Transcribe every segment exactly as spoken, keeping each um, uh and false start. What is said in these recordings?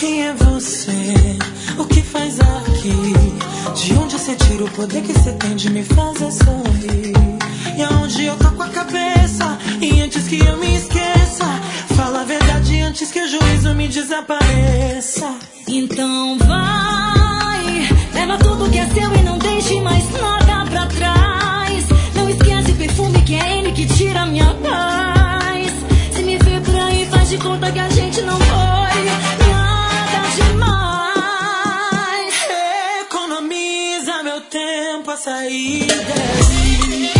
Quem é você? O que faz aqui? De onde você tira o poder que você tem de me fazer sorrir? E aonde eu tô com a cabeça? E antes que eu me esqueça, fala a verdade antes que o juízo me desapareça. Então vai, leva tudo que é seu e não deixe mais nada pra trás. Não esquece o perfume que é ele que tira minha paz. Se me vê por aí, faz de conta que a gente não foi nada demais. Economiza meu tempo a sair daqui.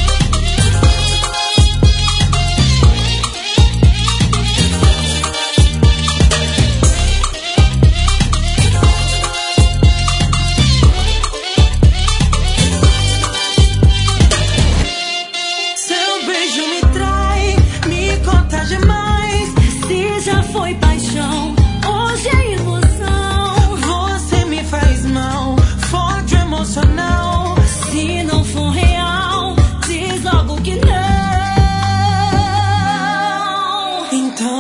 Se não for real, diz logo que não. Então